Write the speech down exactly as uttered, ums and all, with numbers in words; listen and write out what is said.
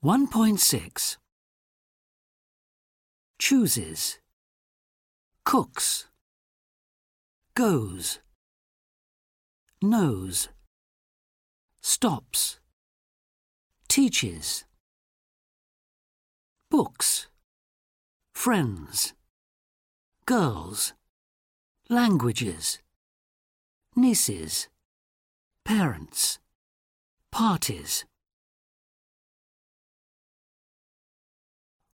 one point six. Chooses, cooks, goes, knows, stops, teaches, books, friends, girls, languages, nieces, parents, parties.